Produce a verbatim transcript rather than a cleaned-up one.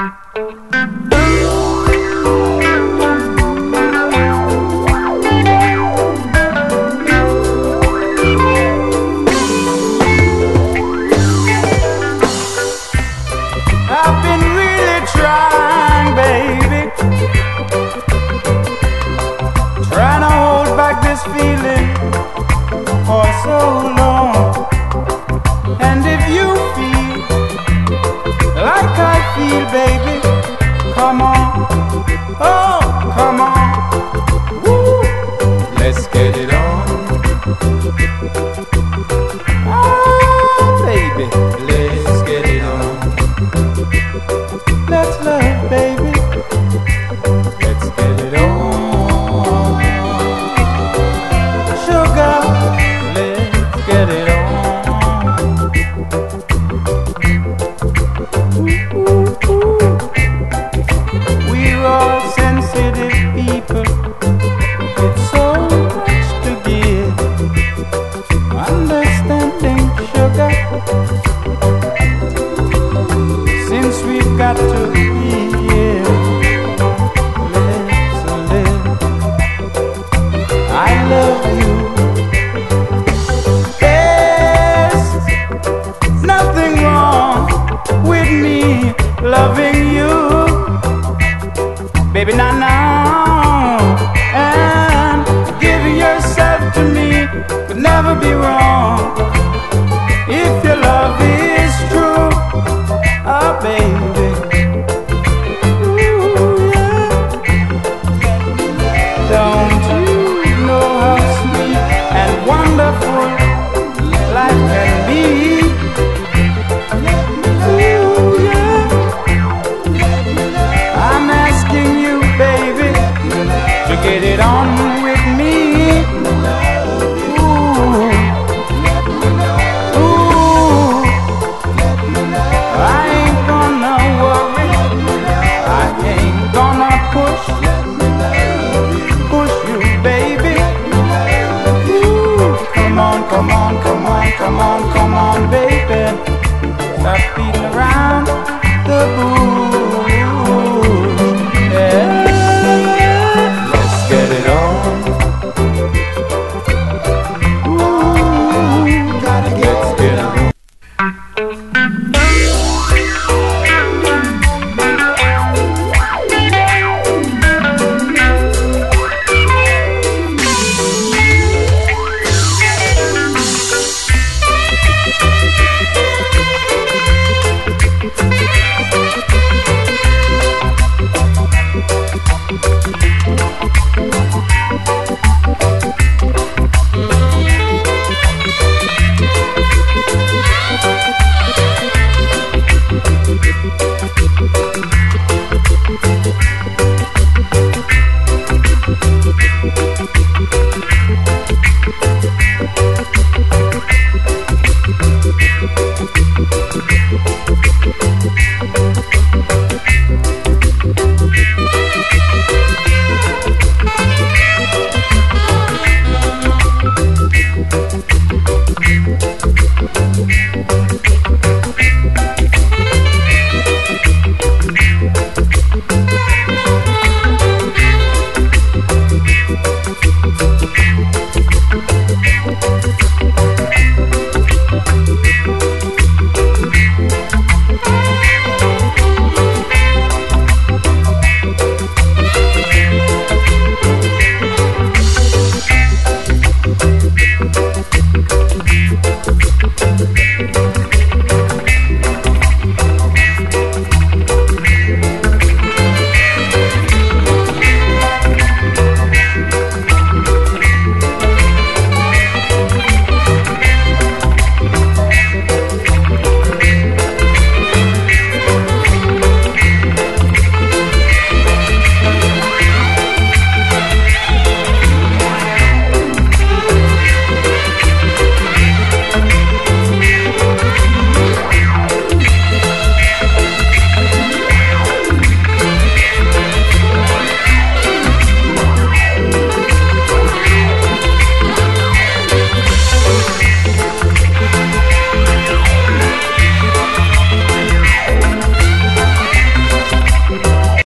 I've been really trying, baby, trying to hold back this feeling for so long. And if you feel like I feel, baby, come on, oh, come on, woo, let's get it on. Ah, baby, let's get it on. Let's love, baby. Let's get it on. Sugar, let's get it on. Ooh, ooh, ooh. We're all sensitive people with so much to give. Understanding, sugar. Since we've got to